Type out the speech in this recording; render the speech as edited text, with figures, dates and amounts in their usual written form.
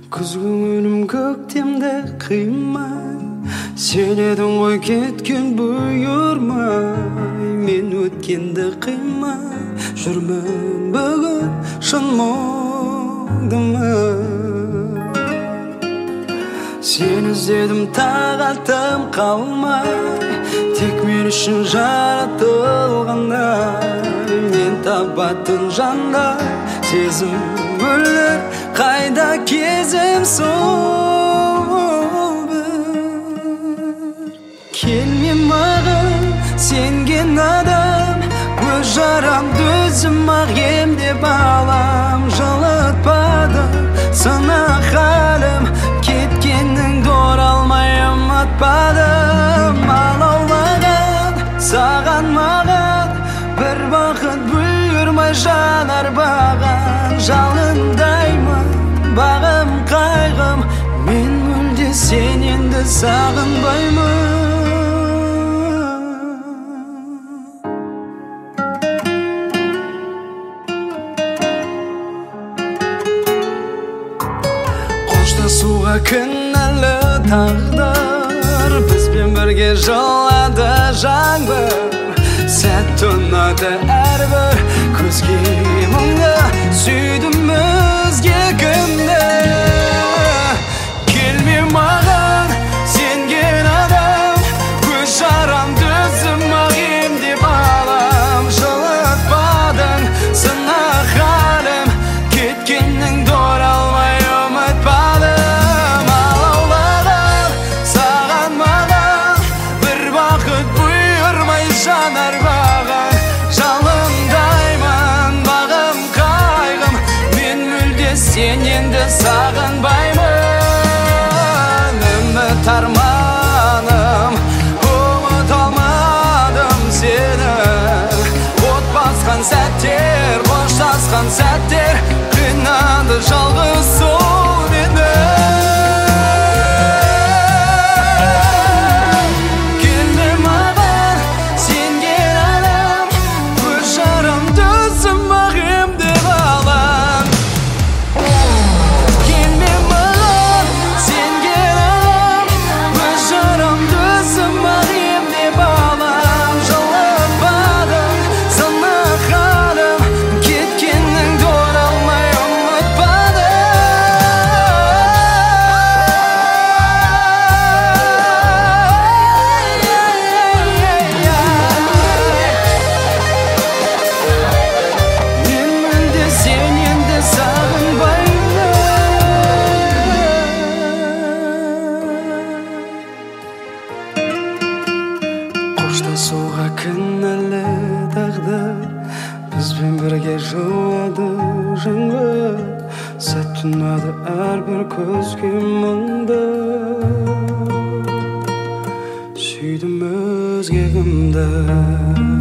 Күз көңілім көктемде қимай, сен едің ғой кеткен бұйырмай. Мен өткенді қимай жүрмін бүгін шын мұңдымы. Сен іздедім тағатым қалмай, тек мен үшін жаратылғандай. Мен табатын жандай сезім өлер, қайда кезім сол бір. Келме маған сенген адам, өз жарамды өзім ақ емдеп алам. Жылытпады сынақ халім, кеткеніңді оралмай ұмытпадым. Алаулаған саған маған бір бақыт бұйырмай жанар баған. Жалындаймын бағым қайғым, мен мүлде сен енді сағынбаймын. Қоштасуға кінәлі тағдыр, бізбен бірге жылады жаңбыр. Сәт ұнады әрбір көзге мұңды, сүйдім өзге кімді. Келме маған сенген адам, өз жарамды өзім ақ емдеп алам. Жылытпадың сынақ халім, кеткеніңді оралмай ұмытпадым. Алаулаған саған маған бір бақыт бұйырмай жанар баған. Жалындаймын бағым қайғым, мен мүлде сен енді сағынбаймын. Үміт арманым, ұмыта алмадым сені. От басқан сәттер, қоштасқан сәттер, қинады жалғыз сол мені. Келме маған сенген адам, өз жарамды өзім ақ емдеп алам. Келме маған сенген адам, өз жарамды өзім ақ емдеп алам. Жылытпадың сынақ халім, кеткеніңді оралмай ұмытпадым. Мен мүлде сен енді сағынбаймын. Қоштасуға кінәлі тағдыр, бізбен бірге жылады жаңбыр. Сәт ұнады әрбір көзге мұңды, сүйдім өзге кімді.